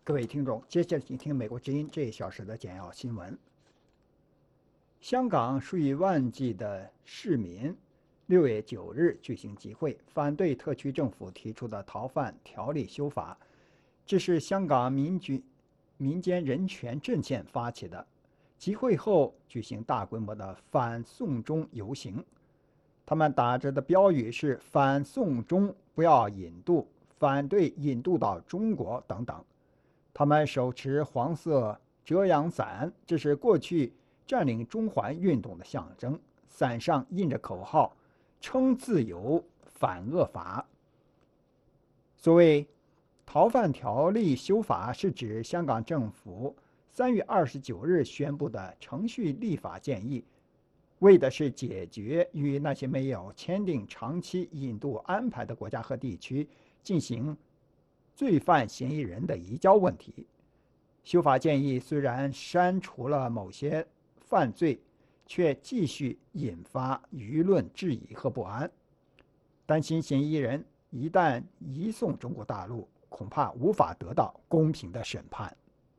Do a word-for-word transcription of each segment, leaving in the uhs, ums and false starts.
各位听众，接下来请听美国之音这一小时的简要新闻。香港数以万计的市民六月九日举行集会，反对特区政府提出的逃犯条例修法。这是香港民局民间人权阵线发起的。集会后举行大规模的反送中游行，他们打着的标语是“反送中，不要引渡，反对引渡到中国”等等。他们手持黄色遮阳伞，这是过去占领中环运动的象征。伞上印着口号：“称自由，反恶法。”所谓逃犯条例修法，是指香港政府三月二十九日宣布的程序立法建议，为的是解决与那些没有签订长期引渡安排的国家和地区进行罪犯嫌疑人的移交问题。修法建议虽然删除了某些犯罪，却继续引发舆论质疑和不安，担心嫌疑人一旦移送中国大陆，恐怕无法得到公平的审判。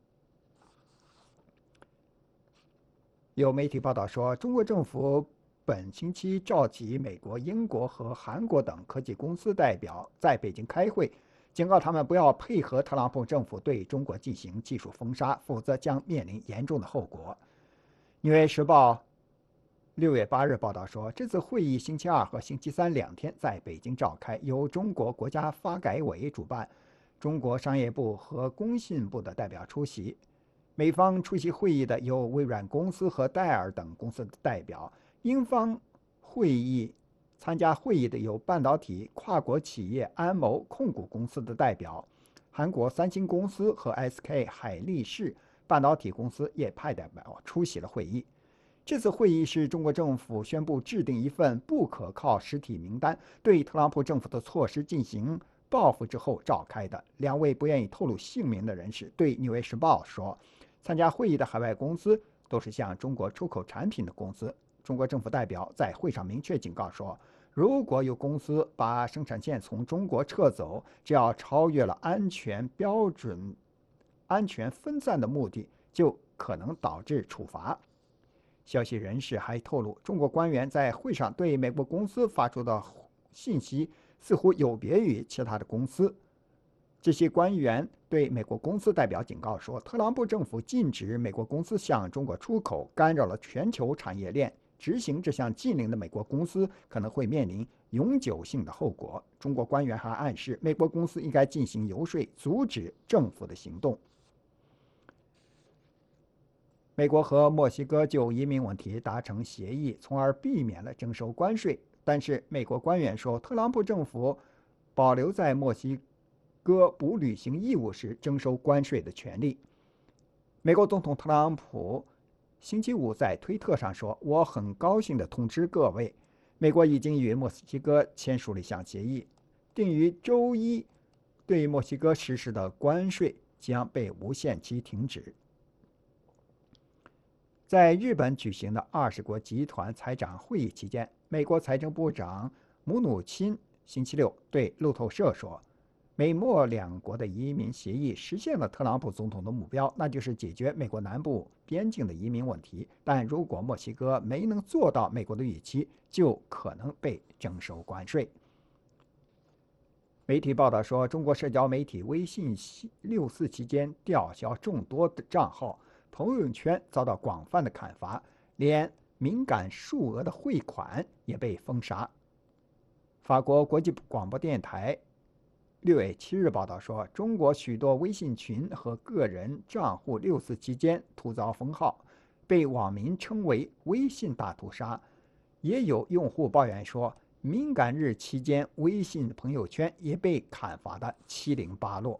有媒体报道说，中国政府本星期召集美国、英国和韩国等科技公司代表在北京开会，警告他们不要配合特朗普政府对中国进行技术封杀，否则将面临严重的后果。纽约时报六月八日报道说，这次会议星期二和星期三两天在北京召开，由中国国家发改委主办，中国商业部和工信部的代表出席。美方出席会议的有微软公司和戴尔等公司的代表，英方会议参加会议的有半导体跨国企业安谋控股公司的代表，韩国三星公司和 S K 海力士半导体公司也派代表出席了会议。这次会议是中国政府宣布制定一份不可靠实体名单，对特朗普政府的措施进行报复之后召开的。两位不愿意透露姓名的人士对《纽约时报》说，参加会议的海外公司都是向中国出口产品的公司。中国政府代表在会上明确警告说，如果有公司把生产线从中国撤走，只要超越了安全标准、安全分散的目的，就可能导致处罚。消息人士还透露，中国官员在会上对美国公司发出的信息似乎有别于其他的公司。这些官员对美国公司代表警告说，特朗普政府禁止美国公司向中国出口，干扰了全球产业链。执行这项禁令的美国公司可能会面临永久性的后果。中国官员还暗示，美国公司应该进行游说，阻止政府的行动。美国和墨西哥就移民问题达成协议，从而避免了征收关税。但是美国官员说，特朗普政府保留在墨西哥不履行义务时征收关税的权利。美国总统特朗普星期五在推特上说，我很高兴地通知各位，美国已经与墨西哥签署了一项协议，定于周一对墨西哥实施的关税将被无限期停止。在日本举行的二十国集团财长会议期间，美国财政部长姆努钦星期六对路透社说，美墨两国的移民协议实现了特朗普总统的目标，那就是解决美国南部边境的移民问题。但如果墨西哥没能做到美国的预期，就可能被征收关税。媒体报道说，中国社交媒体微信六四期间吊销众多的账号，朋友圈遭到广泛的砍伐，连敏感数额的汇款也被封杀。法国国际广播电台六月七日报道说，中国许多微信群和个人账户六四期间突遭封号，被网民称为微信大屠杀。也有用户抱怨说，敏感日期间微信朋友圈也被砍伐的七零八落。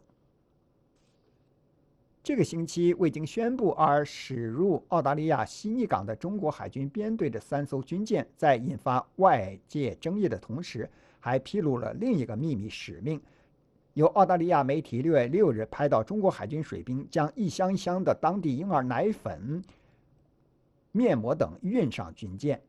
这个星期未经宣布而驶入澳大利亚悉尼港的中国海军编队的三艘军舰，在引发外界争议的同时，还披露了另一个秘密使命。由澳大利亚媒体六月六日拍到中国海军水兵将一箱一箱的当地婴儿奶粉、面膜等运上军舰。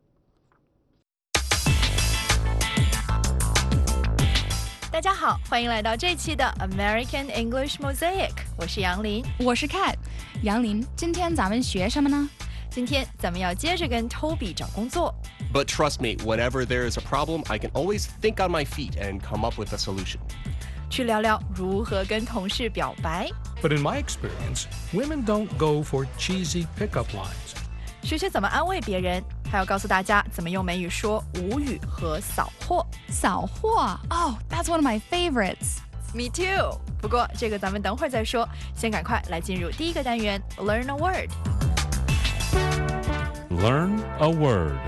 大家好，欢迎来到这期的 American English Mosaic。 我是杨林， 我是 Kat。杨林，今天咱们学什么呢？ 今天咱们要接着跟 Toby 找工作。 But trust me, whenever there is a problem, I can always think on my feet and come up with a solution. 去聊聊如何跟同事表白。 But in my experience, women don't go for cheesy pickup lines. 学学怎么安慰别人，还要告诉大家怎么用美语说无语和扫货。 扫货 ，Oh, that's one of my favorites. Me too. 不过这个咱们等会儿再说，先赶快来进入第一个单元 Learn a word. Learn a word.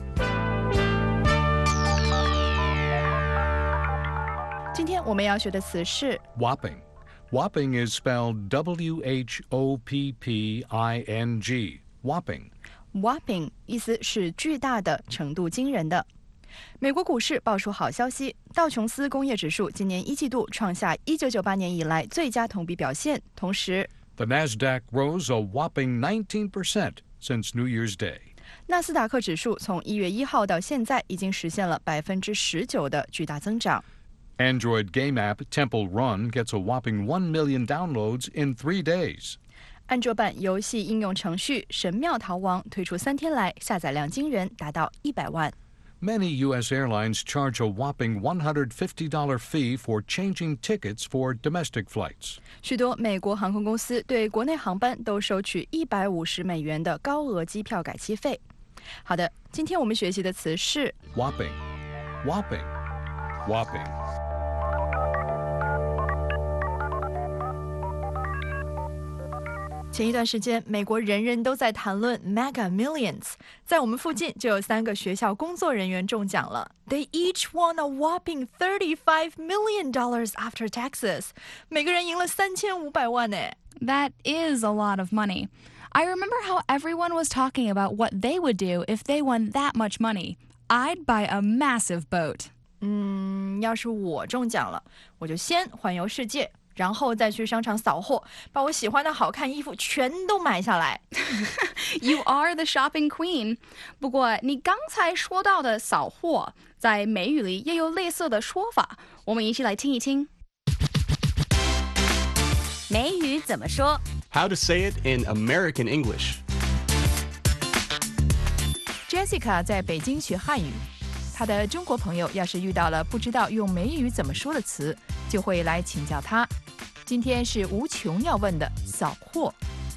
今天我们要学的词是 Whopping. Whopping is spelled W H O P P I N G. Whopping. whopping， 意思是巨大的，程度惊人的。美国股市爆出好消息，道琼斯工业指数今年一季度创下一九九八年以来最佳同比表现，同时 The Nasdaq rose a whopping nineteen percent since New Year's Day. 纳斯达克指数从一月一号到现在已经实现了百分之十九的巨大增长。 Android game app Temple Run gets a whopping one million downloads in three days. 安卓版游戏应用程序《神庙逃亡》推出三天来，下载量惊人，达到一百万。 Many U S airlines charge a whopping one hundred fifty dollars fee for changing tickets for domestic flights. 许多美国航空公司对国内航班都收取一百五十美元的高额机票改期费。好的，今天我们学习的词是 Whopping. Whopping. Whopping. 前一段时间，美国人人都在谈论 Mega Millions， 在我们附近就有三个学校工作人员中奖了。They each won a whopping thirty-five million dollars after taxes， 每个人赢了三千五百万呢。 That is a lot of money. I remember how everyone was talking about what they would do if they won that much money. I'd buy a massive boat. 嗯，要是我中奖了，我就先环游世界。然后再去商场扫货，把我喜欢的好看衣服全都买下来。 You are the shopping queen. 不过你刚才说到的扫货，在美语里也有类似的说法，我们一起来听一听。 美语怎么说 How to say it in American English. Jessica 在北京学汉语，她的中国朋友要是遇到了不知道用美语怎么说的词，就会来请教她。今天是无穷要问的扫货。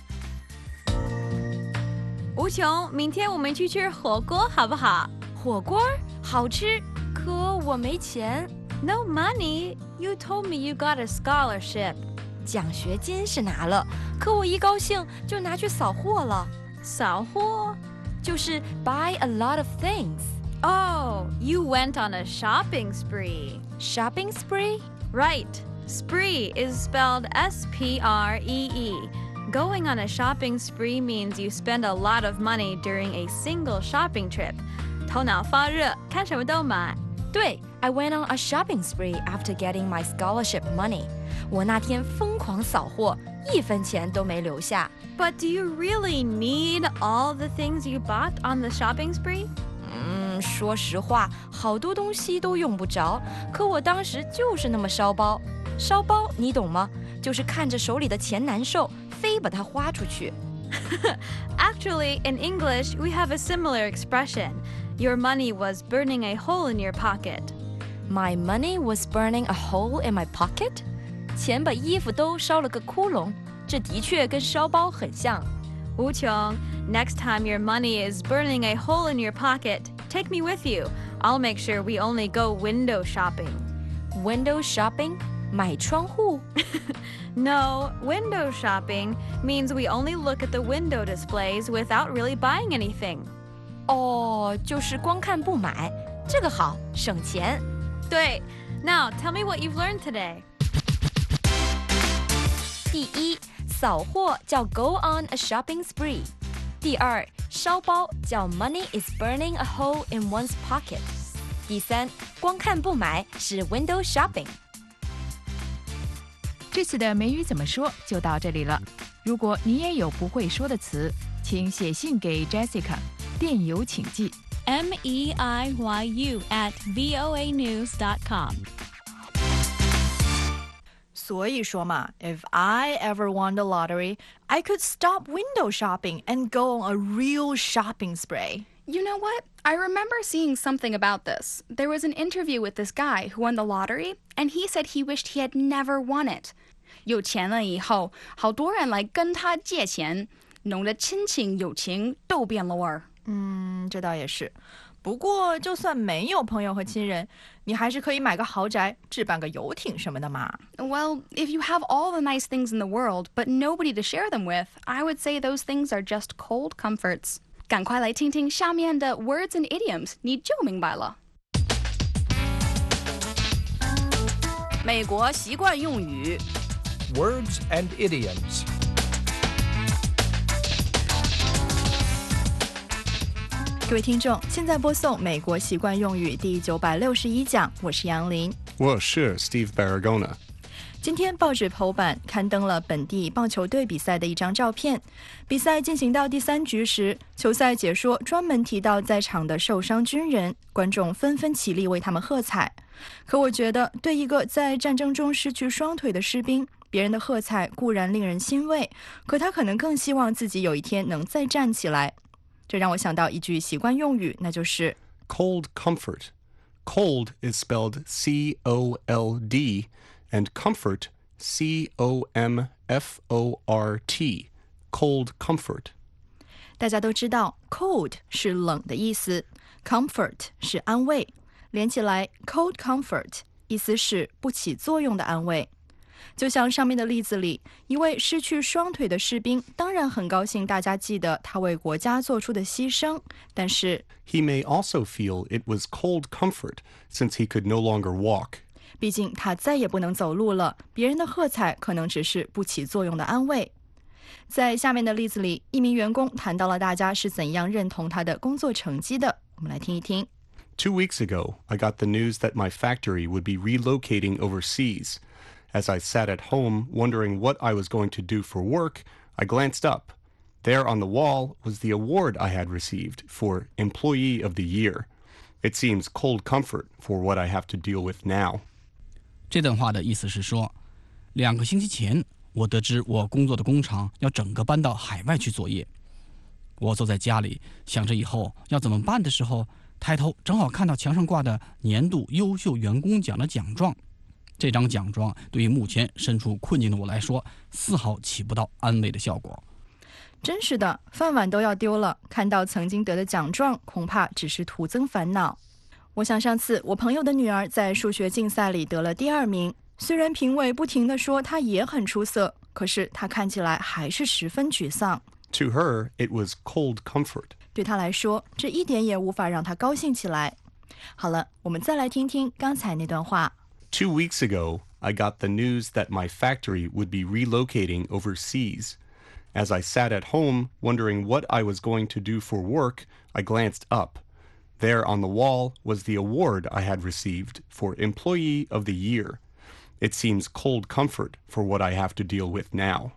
无穷，明天我们去吃火锅好不好？火锅好吃，可我没钱。No money. You told me you got a scholarship. 奖学金是拿了，可我一高兴就拿去扫货了。扫货就是 buy a lot of things. Oh, you went on a shopping spree. Shopping spree? Right. Spree is spelled S P R E E. Going on a shopping spree means you spend a lot of money during a single shopping trip. 头脑发热，看什么都买。对 I went on a shopping spree after getting my scholarship money. 我那天疯狂扫货，一分钱都没留下。But do you really need all the things you bought on the shopping spree? 嗯，说实话，好多东西都用不着，可我当时就是那么烧包。烧包你懂吗？就是看着手里的钱难受，非把它花出去。Actually, in English, we have a similar expression. Your money was burning a hole in your pocket. My money was burning a hole in my pocket? 钱把衣服都烧了个窟窿，这的确跟烧包很像。无穷 Next time your money is burning a hole in your pocket, take me with you. I'll make sure we only go window shopping. Window shopping? 买窗户? No, window shopping means we only look at the window displays without really buying anything. 哦，就是光看不买，这个好，省钱。对 Now, tell me what you've learned today. 第一，扫货叫 go on a shopping spree. 第二，烧包叫 money is burning a hole in one's pocket. 第三，光看不买是 window shopping. 这次的美语怎么说就到这里了。如果你也有不会说的词，请写信给 Jessica， 电邮请寄 M E I Y U at voa news dot com. 所以说嘛 ，If I ever won the lottery, I could stop window shopping and go on a real shopping spree. You know what? I remember seeing something about this. There was an interview with this guy who won the lottery, and he said he wished he had never won it. 有钱了以后，好多人来跟他借钱，弄得亲情友情都变了味儿。 嗯，这倒也是。不过，就算没有朋友和亲人，你还是可以买个豪宅，置办个游艇什么的嘛。 Well, if you have all the nice things in the world, but nobody to share them with, I would say those things are just cold comforts. 赶快来听听下面的 words and idioms， 你就明白了。 美国习惯用语 Words and idioms. 各位听众，现在播送美国习惯用语第九百六十一讲，我是杨林。 我是 Steve Baragona。 今天报纸头版刊登了本地棒球队比赛的一张照片。比赛进行到第三局时，球赛解说专门提到在场的受伤军人，观众纷纷起立为他们喝彩。可我觉得，对一个在战争中失去双腿的士兵，别人的喝彩固然令人欣慰，可他可能更希望自己有一天能再站起来。这让我想到一句习惯用语，那就是 cold comfort. Cold is spelled C O L D, and comfort, C O M F O R T. Cold comfort. 大家都知道 cold 是冷的意思， comfort 是安慰，连起来 cold comfort 意思是不起作用的安慰。就像上面的例子里，一位失去双腿的士兵当然很高兴大家记得他为国家做出的牺牲，但是 He may also feel it was cold comfort since he could no longer walk. 毕竟他再也不能走路了，别人的喝彩可能只是不起作用的安慰。在下面的例子里，一名员工谈到了大家是怎样认同他的工作成绩的，我们来听一听。 Two weeks ago, I got the news that my factory would be relocating overseas.As I sat at home, wondering what I was going to do for work, I glanced up. There on the wall was the award I had received for Employee of the Year. It seems cold comfort for what I have to deal with now. 这段话的意思是说，两个星期前，我得知我工作的工厂要整个搬到海外去作业。我坐在家里想着以后要怎么办的时候，抬头正好看到墙上挂的年度优秀员工奖的奖状。这张奖状对于目前身处困境的我来说，丝毫起不到安慰的效果。 真是的，饭碗都要丢了，看到曾经得的奖状，恐怕只是徒增烦恼。我想上次我朋友的女儿在数学竞赛里得了第二名，虽然评委不停地说她也很出色，可是她看起来还是十分沮丧。 To her, it was cold comfort. 对她来说，这一点也无法让她高兴起来。好了，我们再来听听刚才那段话。 Two weeks ago, I got the news that my factory would be relocating overseas. As I sat at home, wondering what I was going to do for work, I glanced up. There on the wall was the award I had received for Employee of the Year. It seems cold comfort for what I have to deal with now.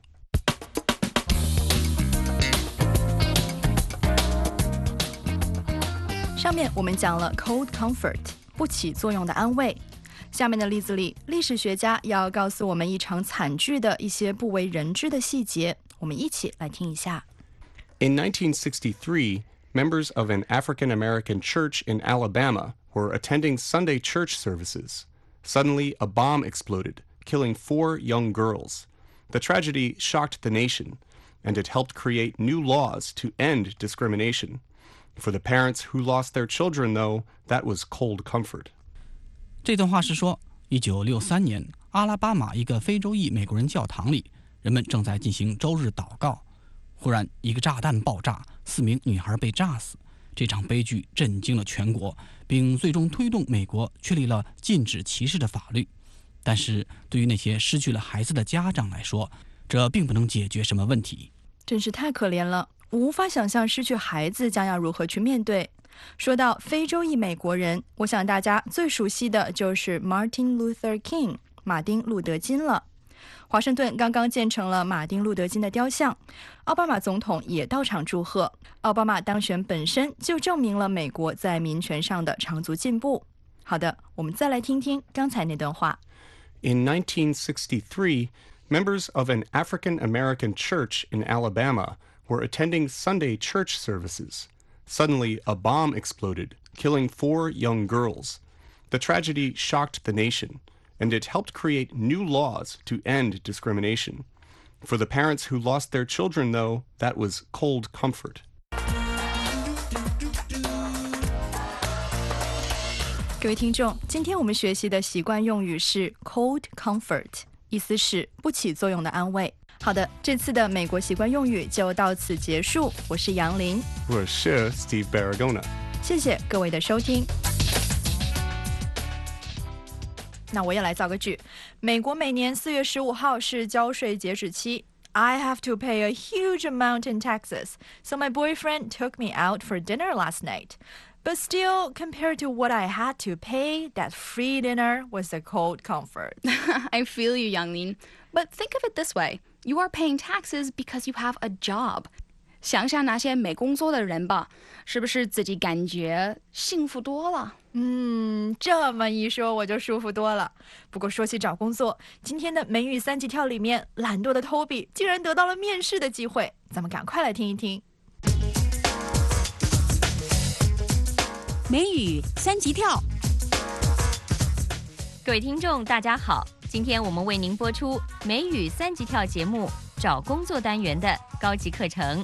上面我们讲了 cold comfort 不起作用的安慰。下面的例子里，历史学家要告诉我们一场惨剧的一些不为人知的细节，我们一起来听一下。 In nineteen sixty-three, members of an African-American church in Alabama were attending Sunday church services. Suddenly, a bomb exploded, killing four young girls. The tragedy shocked the nation, and it helped create new laws to end discrimination. For the parents who lost their children, though, that was cold comfort. 这段话是说，一九六三年，阿拉巴马一个非洲裔美国人教堂里，人们正在进行周日祷告。忽然，一个炸弹爆炸，四名女孩被炸死。这场悲剧震惊了全国，并最终推动美国确立了禁止歧视的法律。但是，对于那些失去了孩子的家长来说，这并不能解决什么问题。 真是太可怜了，我无法想象失去孩子将要如何去面对。说到非洲裔美国人，我想大家最熟悉的就是 Martin Luther King 马丁路德金了。华盛顿刚刚建成了马丁路德金的雕像，奥巴马总统也到场祝贺。奥巴马当选本身就证明了美国在民权上的长足进步。好的，我们再来听听刚才那段话。 In nineteen sixty-three, members of an African American church in Alabama were attending Sunday church services. Suddenly, a bomb exploded, killing four young girls. The tragedy shocked the nation, and it helped create new laws to end discrimination. For the parents who lost their children, though, that was cold comfort. 各位听众，今天我们学习的习惯用语是 cold comfort， 意思是不起作用的安慰。好的，这次的美国习惯用语就到此结束。我是杨林， 我是 Steve Baragona。 谢谢各位的收听。那我也来造个句。美国每年四月十五号是交税截止期。I have to pay a huge amount in taxes, so my boyfriend took me out for dinner last night. But still, compared to what I had to pay, that free dinner was a cold comfort. I feel you, Yanglin. But think of it this way. You are paying taxes because you have a job. 想想那些没工作的人吧，是不是自己感觉幸福多了？ 嗯，这么一说我就舒服多了。不过说起找工作，今天的美语三级跳里面，懒惰的 Toby 竟然得到了面试的机会，咱们赶快来听一听。 美语三级跳， 各位听众大家好，今天我们为您播出美语三级跳节目找工作单元的高级课程。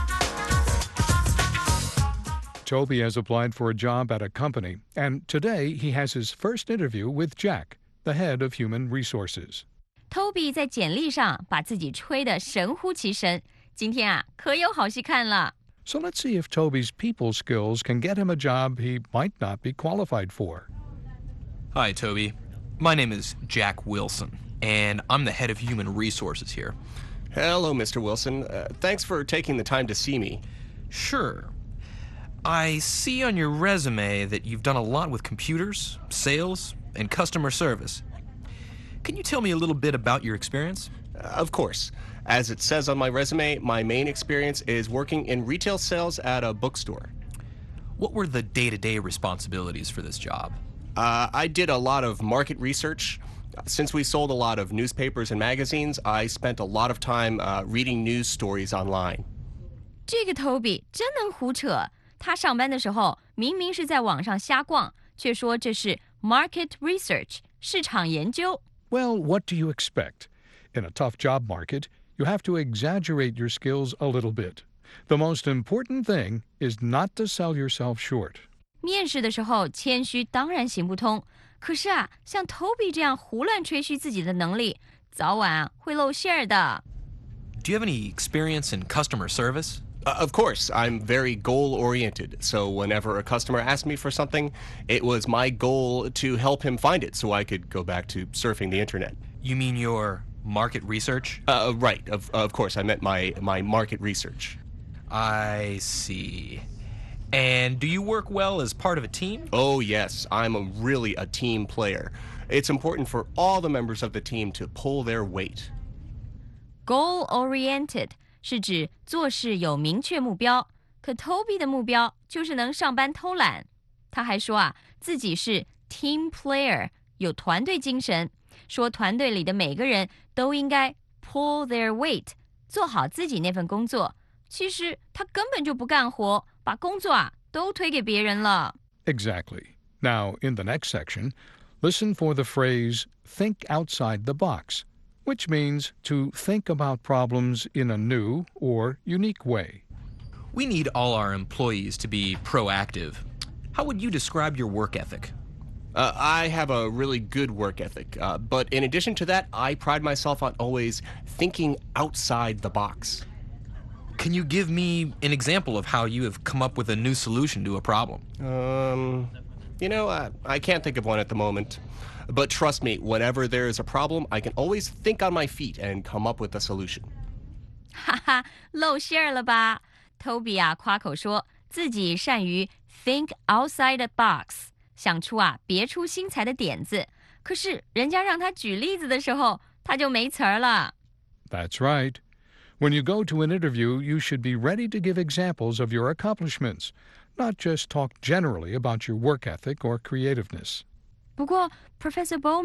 Toby has applied for a job at a company, and today he has his first interview with Jack, the head of human resources. Toby 在简历上把自己吹得神乎其神，今天啊可有好戏看了。 So let's see if Toby's people skills can get him a job he might not be qualified for. Hi, Toby. My name is Jack Wilson, and I'm the head of human resources here. Hello, Mister Wilson. Uh, thanks for taking the time to see me. Sure. I see on your resume that you've done a lot with computers, sales, and customer service. Can you tell me a little bit about your experience? Uh, of course. As it says on my resume, my main experience is working in retail sales at a bookstore. What were the day-to-day responsibilities for this job? Uh, I did a lot of market research. Since we sold a lot of newspapers and magazines, I spent a lot of time uh, reading news stories online. 这个 Toby 真能胡扯，他上班的时候明明是在网上瞎逛，却说这是 market research 市场研究。 Well, what do you expect? In a tough job market, you have to exaggerate your skills a little bit. The most important thing is not to sell yourself short. 面试的时候谦虚当然行不通，可是啊，像 Toby 这样胡乱吹嘘自己的能力，早晚啊会露馅儿的。 Do you have any experience in customer service? Uh, of course, I'm very goal-oriented, so whenever a customer asked me for something, it was my goal to help him find it so I could go back to surfing the internet. You mean your market research? Uh, right, of, of course, I meant my, my market research. I see. And do you work well as part of a team? Oh, yes, I'm a, really a team player. It's important for all the members of the team to pull their weight. Goal-oriented 是指做事有明确目标，可 Toby 的目标就是能上班偷懒。他还说啊，自己是 team player， 有团队精神，说团队里的每个人都应该 pull their weight， 做好自己那份工作。其实他根本就不干活，把工作啊都推给别人了。 Exactly. Now, in the next section, listen for the phrase, think outside the box, which means to think about problems in a new or unique way. We need all our employees to be proactive. How would you describe your work ethic? Uh, I have a really good work ethic, uh, but in addition to that, I pride myself on always thinking outside the box. Can you give me an example of how you have come up with a new solution to a problem? Um, you know, I, I can't think of one at the moment. But trust me, whenever there is a problem, I can always think on my feet and come up with a solution. 哈哈，露馅儿了吧 ？Toby 啊，夸口说自己善于 think outside the box， 想出啊别出心裁的点子。可是人家让他举例子的时候，他就没词儿了。 That's right. When you go to an interview, you should be ready to give examples of your accomplishments, not just talk generally about your work ethic or creativeness. 不过 Professor Bowman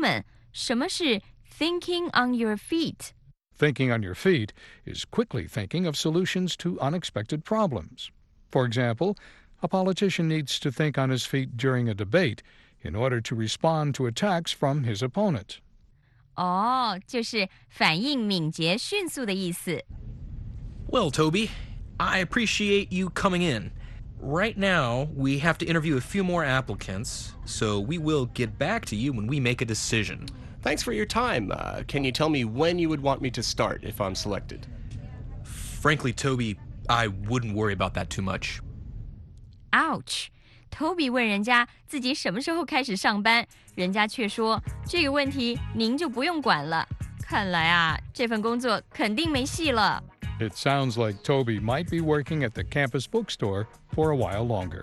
什么是 thinking on your feet? Thinking on your feet is quickly thinking of solutions to unexpected problems. For example, a politician needs to think on his feet during a debate in order to respond to attacks from his opponent. 哦，就是反应敏捷、迅速的意思。 Well, Toby, I appreciate you coming in. Right now, we have to interview a few more applicants, so we will get back to you when we make a decision. Thanks for your time. Uh, can you tell me when you would want me to start if I'm selected? Frankly, Toby, I wouldn't worry about that too much. Ouch! Toby 问人家自己什么时候开始上班，人家却说这个问题您就不用管了。看来啊，这份工作肯定没戏了。 It sounds like Toby might be working at the campus bookstore for a while longer.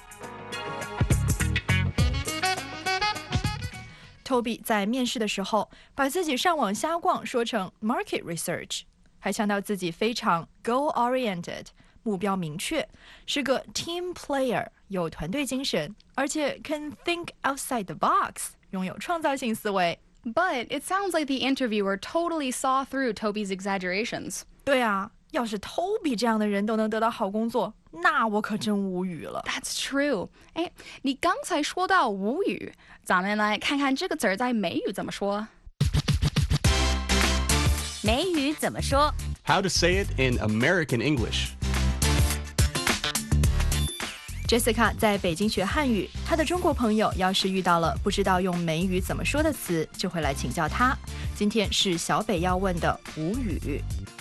Toby 在面试的时候，把自己上网瞎逛说成 market research， 还强调自己非常 goal-oriented， 目标明确，是个 team player， 有团队精神，而且 can think outside the box， 拥有创造性思维。 But it sounds like the interviewer totally saw through Toby's exaggerations. 对啊，要是 Toby 这样的人都能得到好工作，那我可真无语了。 That's true. 哎，你刚才说到无语，咱们来看看这个词儿在美语怎么说。 美语怎么说 How to say it in American English. Jessica 在北京学汉语，她的中国朋友要是遇到了不知道用美语怎么说的词，就会来请教她。今天是小北要问的无语。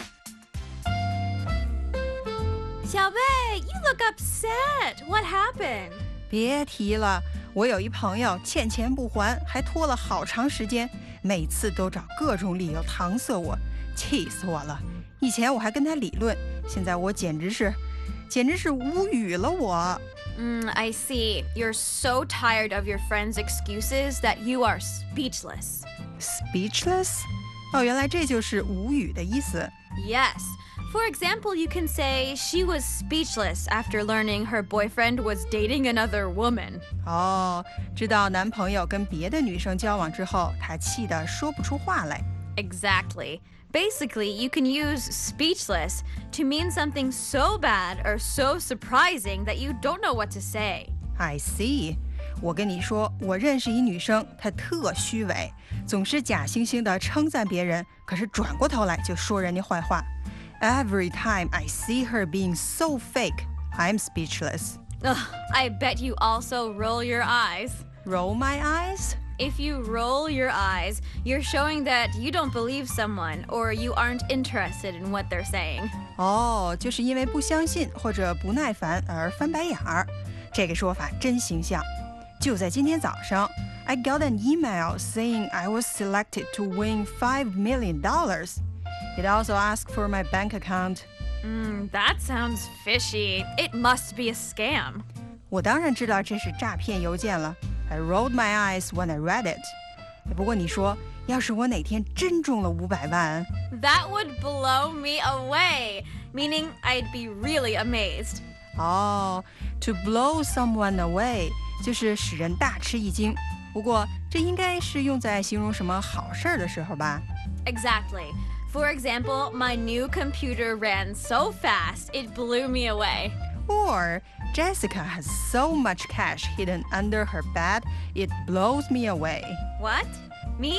小贝 you look upset. What happened? 别提了，我有一朋友欠钱不还，还拖了好长时间，每次都找各种理由搪塞我，气死我了。以前我还跟他理论，现在我简直是，简直是无语了我。 Mm, I see. You're so tired of your friend's excuses that you are speechless. Speechless? 哦，原来这就是无语的意思。 Yes. For example, you can say she was speechless after learning her boyfriend was dating another woman. 哦，知道男朋友跟别的女生交往之后，她气得说不出话来。 Exactly. Basically, you can use speechless to mean something so bad or so surprising that you don't know what to say. I see. 我跟你说，我认识一女生，她特虚伪，总是假惺惺地称赞别人，可是转过头来就说人家坏话。Every time I see her being so fake, I'm speechless. Ugh, I bet you also roll your eyes. Roll my eyes? If you roll your eyes, you're showing that you don't believe someone or you aren't interested in what they're saying. 哦，就是因为不相信或者不耐烦而翻白眼儿，这个说法真形象。就在今天早上 I got an email saying I was selected to win five million dollars. It also asked for my bank account. Mm, that sounds fishy. It must be a scam. 我当然知道这是诈骗邮件了。I rolled my eyes when I read it. 不过你说，要是我哪天真中了五百万 That would blow me away, meaning I'd be really amazed. 哦 to blow someone away 就是使人大吃一惊。不过这应该是用在形容什么好事儿的时候吧 Exactly. For example, my new computer ran so fast, it blew me away. Or Jessica has so much cash hidden under her bed, it blows me away. What? Me?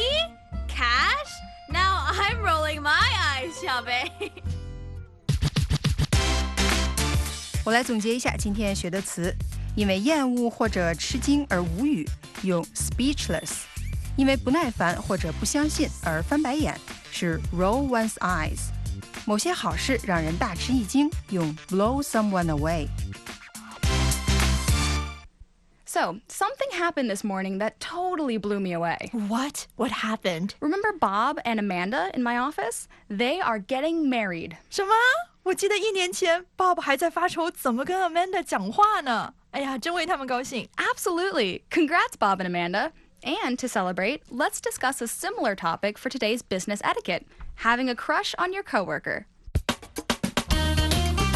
Cash? Now I'm rolling my eyes, 小贝。 我来总结一下今天学的词，因为厌恶或者吃惊而无语，用 speechless；因为不耐烦或者不相信而翻白眼，是 roll one's eyes；某些好事让人大吃一惊，用 blow someone away。 So, something happened this morning that totally blew me away. What? What happened? Remember Bob and Amanda in my office? They are getting married. 什么？我记得一年前 Bob 还在发愁怎么跟 Amanda 讲话呢。哎呀，真为他们高兴。 Absolutely. Congrats, Bob and Amanda. And to celebrate, let's discuss a similar topic for today's business etiquette, having a crush on your coworker.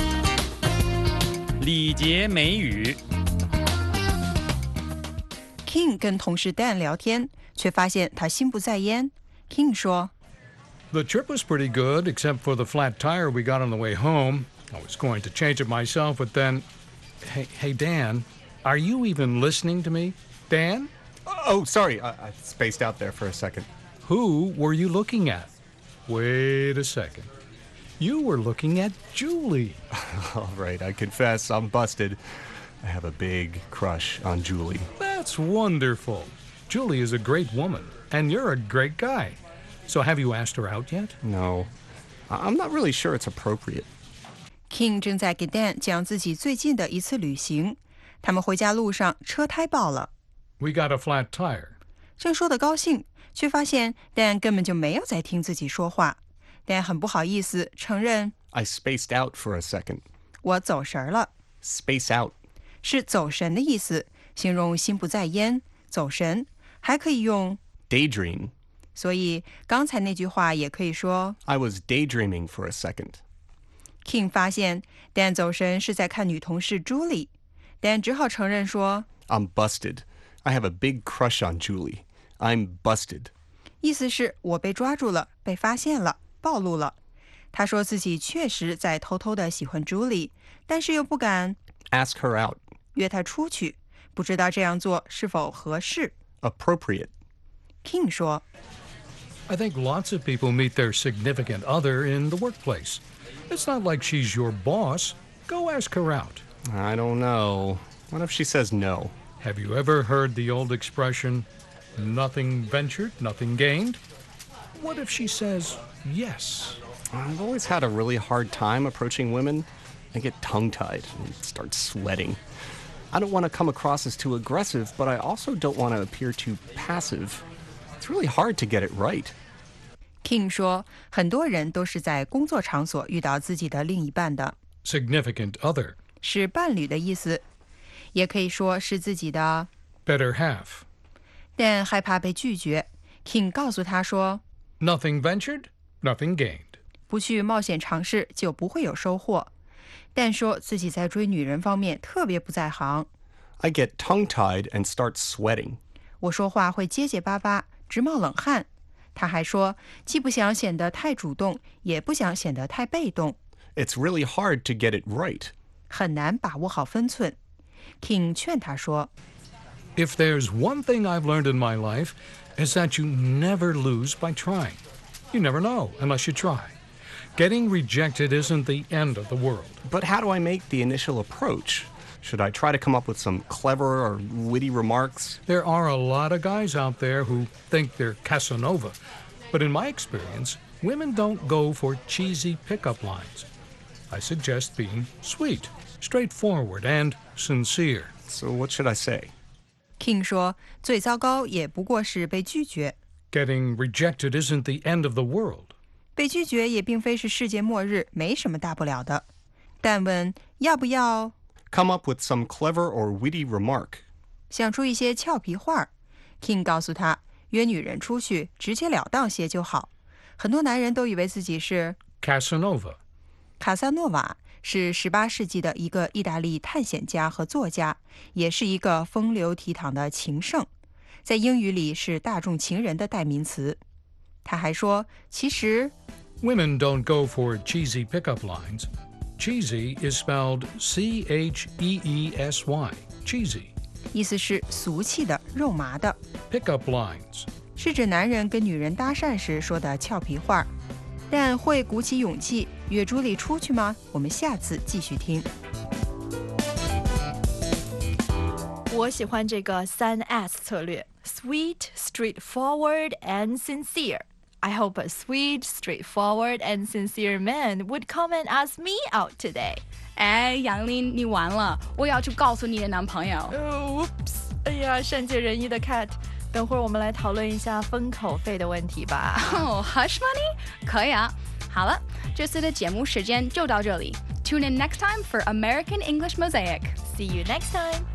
礼节美语 King 跟同事 Dan 聊天，却发现他心不在焉。King 说 The trip was pretty good, except for the flat tire we got on the way home. I was going to change it myself, but then... Hey, hey, Dan, are you even listening to me? Dan? Oh, sorry, I, I spaced out there for a second. Who were you looking at? Wait a second. You were looking at Julie. All right, I confess, I'm busted. I have a big crush on Julie. That's wonderful. Julie is a great woman, and you're a great guy. So have you asked her out yet? No, I- I'm not really sure it's appropriate. King 正在给 Dan 讲自己最近的一次旅行。他们回家路上车胎爆了， We got a flat tire. 正说得高兴，却发现 Dan 根本就没有在听自己说话。Dan 很不好意思承认 I spaced out for a second. 我走神了， Space out. 是走神的意思，形容心不在焉、走神，还可以用 Daydream. 所以刚才那句话也可以说 I was daydreaming for a second. King 发现 Dan 走神是在看女同事 Julie， Dan 只好承认说 I'm busted. I have a big crush on Julie. I'm busted. 意思是我被抓住了，被发现了，暴露了。他说自己确实在偷偷的喜欢 Julie， 但是又不敢 Ask her out. 约她出去，不知道这样做是否合适。 Appropriate. King 说 I think lots of people meet their significant other in the workplace. It's not like she's your boss. Go ask her out. I don't know. What if she says no? Have you ever heard the old expression, nothing ventured, nothing gained? What if she says yes? I've always had a really hard time approaching women. I get tongue-tied and start sweating. I don't want to come across as too aggressive, but I also don't want to appear too passive. It's really hard to get it right. King 说很多人都是在工作场所遇到自己的另一半的， Significant other. 是伴侣的意思，也可以说是自己的。 Better half. 但害怕被拒绝 King 告诉他说 Nothing ventured, nothing gained. 不去冒险尝试就不会有收获。但说自己在追女人方面特别不在行， I get tongue-tied and start sweating. 我说话会结结巴巴，直冒冷汗。他还说既不想显得太主动，也不想显得太被动， It's really hard to get it right. 很难把握好分寸。King 劝他说 If there's one thing I've learned in my life, is that you never lose by trying. You never know unless you try. Getting rejected isn't the end of the world. But how do I make the initial approach? Should I try to come up with some clever or witty remarks? There are a lot of guys out there who think they're Casanova. But in my experience, women don't go for cheesy pickup lines. I suggest being sweet, straightforward, and sincere. So what should I say? King 说最糟糕也不过是被拒绝， Getting rejected isn't the end of the world. 被拒绝也并非是世界末日，没什么大不了的。但问要不要 Come up with some clever or witty remark. 想出一些俏皮话 King 告诉他约女人出去直截了当些就好。很多男人都以为自己是 Casanova. 卡萨诺瓦，是十八世纪的一个意大利探险家和作家，也是一个风流倜傥的情圣，在英语里是大众情人的代名词。他还说其实 Women don't go for cheesy pickup lines. Cheesy is spelled C H E E S Y. Cheesy. 意思是俗气的、肉麻的。 Pickup lines. 是指男人跟女人搭讪时说的俏皮话。但会鼓起勇气约朱莉出去吗？我们下次继续听。 我喜欢这个三 S 策略 ：sweet, straightforward, and sincere. I hope a sweet, straightforward, and sincere man would come and ask me out today. 哎，杨林，你完了！我要去告诉你的男朋友。 呃 Oops， 哎呀，善解人意的 Cat。等会儿我们来讨论一下封口费的问题吧。 哦 ，Hush money， 可以啊。好了，这次的节目时间就到这里。Tune in next time for American English Mosaic. See you next time.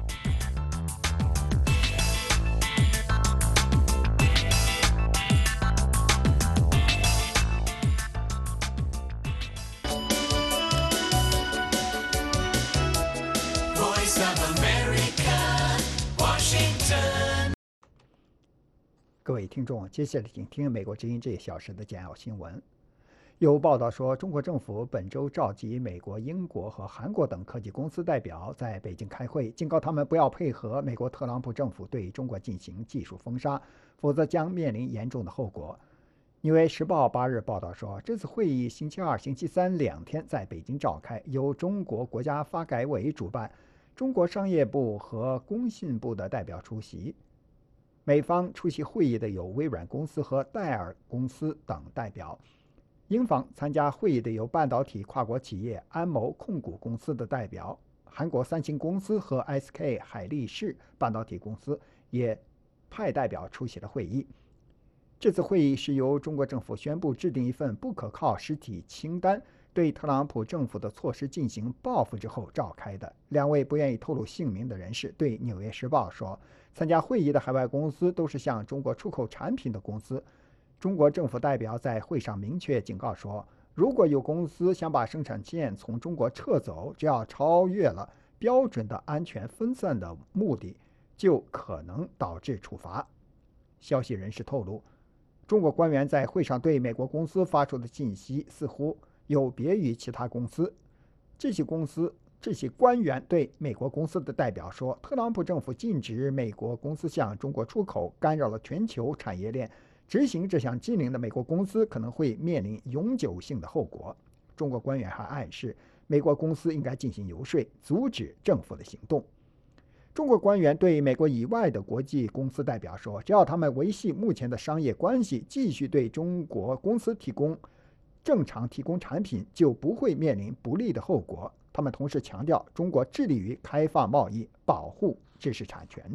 各位听众，接下来请听美国之音这一小时的简要新闻。有报道说，中国政府本周召集美国、英国和韩国等科技公司代表在北京开会，警告他们不要配合美国特朗普政府对中国进行技术封杀，否则将面临严重的后果。纽约时报八日报道说，这次会议星期二、星期三两天在北京召开，由中国国家发改委主办，中国商业部和工信部的代表出席。美方出席会议的有微软公司和戴尔公司等代表。英方参加会议的有半导体跨国企业安谋控股公司的代表，韩国三星公司和 S K 海力士半导体公司也派代表出席了会议。这次会议是由中国政府宣布制定一份不可靠实体清单，对特朗普政府的措施进行报复之后召开的。两位不愿意透露姓名的人士对《纽约时报》说，参加会议的海外公司都是向中国出口产品的公司。中国政府代表在会上明确警告说，如果有公司想把生产线从中国撤走，只要超越了标准的安全分散的目的，就可能导致处罚。消息人士透露，中国官员在会上对美国公司发出的信息似乎有别于其他公司。这些公司这些官员对美国公司的代表说，特朗普政府禁止美国公司向中国出口，干扰了全球产业链。执行这项禁令的美国公司可能会面临永久性的后果。中国官员还暗示，美国公司应该进行游说，阻止政府的行动。中国官员对美国以外的国际公司代表说，只要他们维系目前的商业关系，继续对中国公司提供正常提供产品，就不会面临不利的后果。他们同时强调，中国致力于开放贸易，保护知识产权。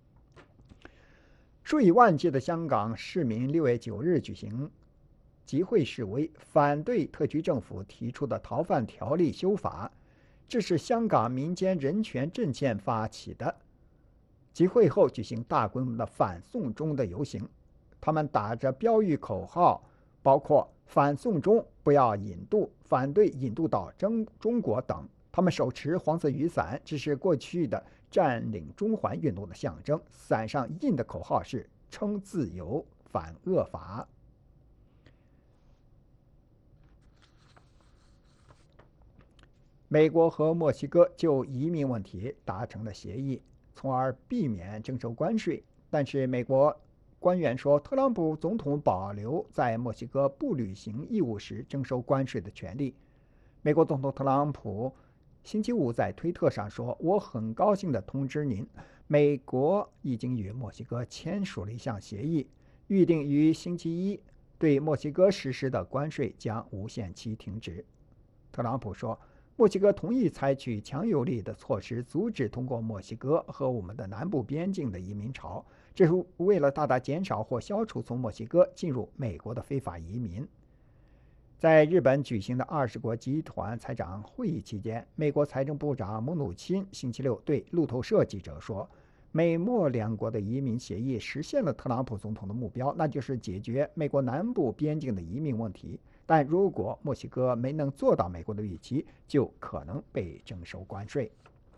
数以万计的香港市民六月九日举行集会示威，反对特区政府提出的逃犯条例修法。这是香港民间人权阵线发起的。集会后举行大规模的反送中的游行，他们打着标语口号，包括反送中、不要引渡、反对引渡到中中国等。他们手持黄色雨伞，这是过去的占领中环运动的象征，伞上印的口号是称自由反恶法。美国和墨西哥就移民问题达成了协议，从而避免征收关税。但是美国官员说，特朗普总统保留在墨西哥不履行义务时征收关税的权利。美国总统特朗普星期五在推特上说，我很高兴地通知您，美国已经与墨西哥签署了一项协议，预定于星期一对墨西哥实施的关税将无限期停止。特朗普说，墨西哥同意采取强有力的措施，阻止通过墨西哥和我们的南部边境的移民潮，这是为了大大减少或消除从墨西哥进入美国的非法移民。在日本举行的二十国集团财长会议期间，美国财政部长姆努钦星期六对路透社记者说，美墨两国的移民协议实现了特朗普总统的目标，那就是解决美国南部边境的移民问题。但如果墨西哥没能做到美国的预期，就可能被征收关税。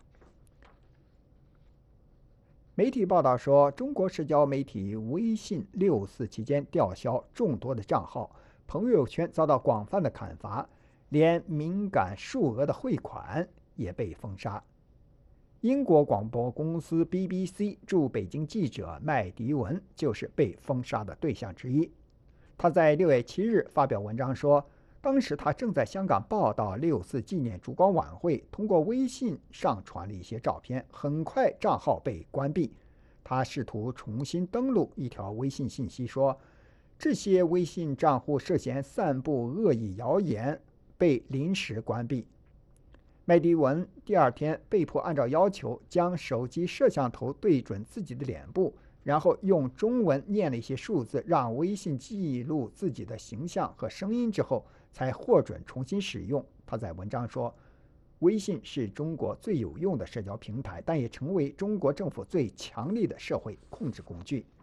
媒体报道说，中国社交媒体微信六四期间吊销众多的账号，朋友圈遭到广泛的砍伐，连敏感数额的汇款也被封杀。英国广播公司 B B C 驻北京记者麦迪文就是被封杀的对象之一。他在六月七日发表文章说，当时他正在香港报道六四纪念烛光晚会，通过微信上传了一些照片，很快账号被关闭。他试图重新登录一条微信信息说，这些微信账户涉嫌散布恶意谣言，被临时关闭。麦迪文第二天被迫按照要求将手机摄像头对准自己的脸部，然后用中文念了一些数字，让微信记录自己的形象和声音之后，才获准重新使用。他在文章说，微信是中国最有用的社交平台，但也成为中国政府最强力的社会控制工具。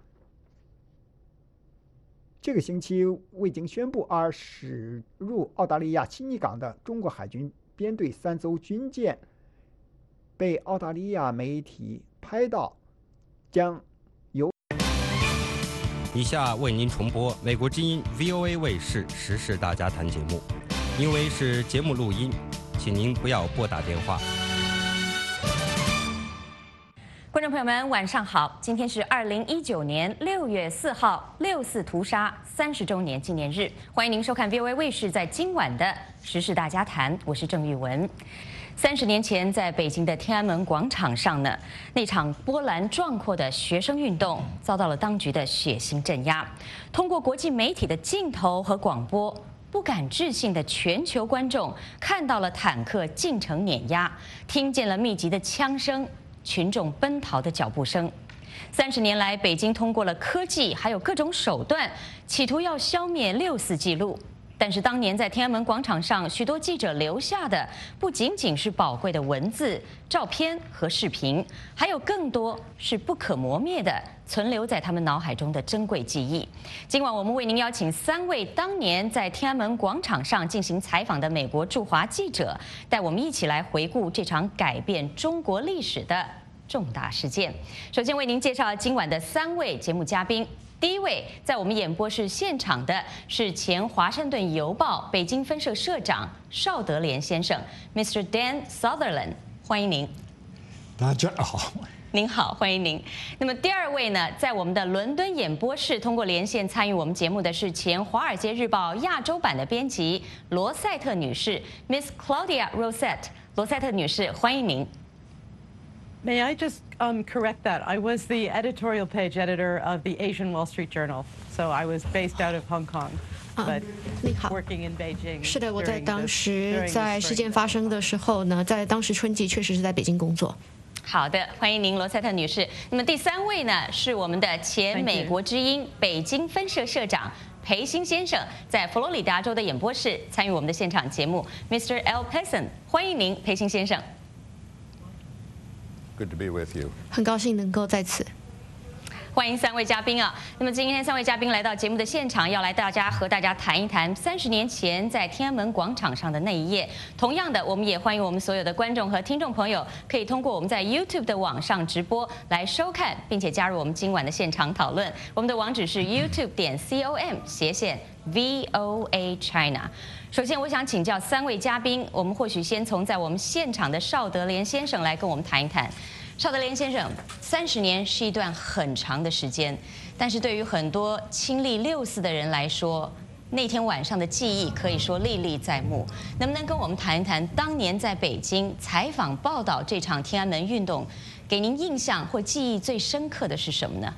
这个星期未经宣布而驶入澳大利亚悉尼港的中国海军编队三艘军舰被澳大利亚媒体拍到，将由以下为您重播美国之音 V O A 卫视时事大家谈节目，因为是节目录音，请您不要拨打电话。 观众朋友们，晚上好！今天是二零一九年六月四号，六四屠杀三十周年纪念日。欢迎您收看 V O A 卫视在今晚的时事大家谈，我是郑玉文。三十年前，在北京的天安门广场上呢，那场波澜壮阔的学生运动遭到了当局的血腥镇压。通过国际媒体的镜头和广播，不敢置信的全球观众看到了坦克进城碾压，听见了密集的枪声。群众奔逃的脚步声。三十年来，北京通过了科技还有各种手段，企图要消灭六四记录。但是当年在天安门广场上，许多记者留下的不仅仅是宝贵的文字、照片和视频，还有更多是不可磨灭的存留在他们脑海中的珍贵记忆。今晚我们为您邀请三位当年在天安门广场上进行采访的美国驻华记者，带我们一起来回顾这场改变中国历史的重大事件。首先为您介绍今晚的三位节目嘉宾。第一位在我们演播室现场的是前《华盛顿邮报》北京分社社长邵德莲先生 ，Mister Dan Sutherland， 欢迎您。 大家好。 您好，欢迎您。那么第二位呢，在我们的伦敦演播室通过连线参与我们节目的是前《华尔街日报》亚洲版的编辑罗塞特女士 ，Miss Claudia Rosette。罗塞特女士，欢迎您。 May I just um, correct that? I was the editorial page editor of the Asian Wall Street Journal, so I was based out of Hong Kong, but working in Beijing. 是的，我在当时在事件发生的时候呢，在当时春季确实是在北京工作。 好的，欢迎您，罗塞特女士。那么第三位呢，是我们的前美国之音北京分社社长裴鑫先生，在佛罗里达州的演播室参与我们的现场节目 ，Mister Al Pesson， 欢迎您，裴鑫先生。 Good to be with you. 很高兴能够在此。 欢迎三位嘉宾啊！那么今天三位嘉宾来到节目的现场，要来大家和大家谈一谈三十年前在天安门广场上的那一夜。同样的，我们也欢迎我们所有的观众和听众朋友，可以通过我们在 YouTube 的网上直播来收看，并且加入我们今晚的现场讨论。我们的网址是 YouTube 点 com 斜线 V O A China。首先，我想请教三位嘉宾，我们或许先从在我们现场的邵德莲先生来跟我们谈一谈。邵德莲先生，三十年是一段很长的时间，但是对于很多亲历六四的人来说，那天晚上的记忆可以说历历在目。能不能跟我们谈一谈当年在北京采访报道这场天安门运动，给您印象或记忆最深刻的是什么呢？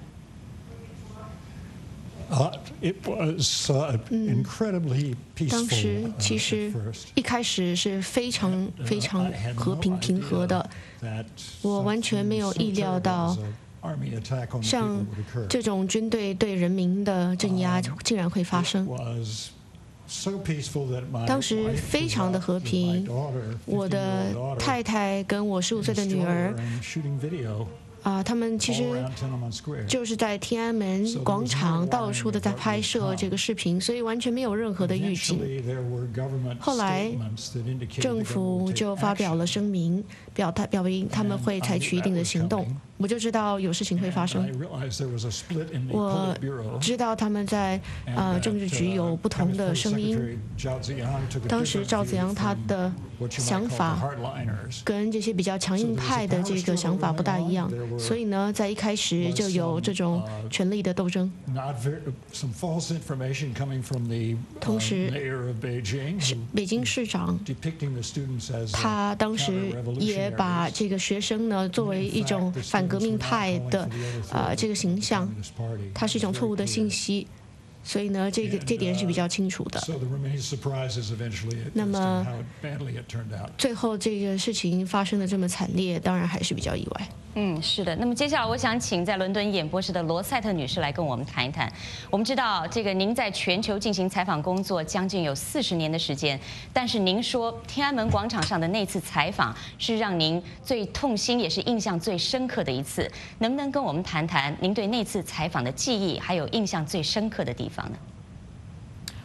Uh, it was uh, incredibly peaceful. 当时其实一开始是非常非常和平平和的，我完全没有意料到，像这种军队对人民的镇压竟然会发生。当时非常的和平，我的太太跟我十五岁的女儿。 啊，他们其实就是在天安门广场到处的在拍摄这个视频，所以完全没有任何的预警。后来政府就发表了声明，表态表明他们会采取一定的行动。我就知道有事情会发生。我知道他们在呃政治局有不同的声音。当时赵紫阳他的想法跟这些比较强硬派的这个想法不大一样。 所以呢，在一开始就有这种权力的斗争。同时，是北京市长，他当时也把这个学生呢作为一种反革命派的呃这个形象，它是一种错误的信息。 所以呢，这个这点是比较清楚的。那么，最后这个事情发生的这么惨烈，当然还是比较意外。 嗯，是的。那么接下来，我想请在伦敦演播室的罗塞特女士来跟我们谈一谈。我们知道，这个您在全球进行采访工作将近有四十年的时间，但是您说天安门广场上的那次采访是让您最痛心，也是印象最深刻的一次。能不能跟我们谈谈您对那次采访的记忆，还有印象最深刻的地方？ 方呢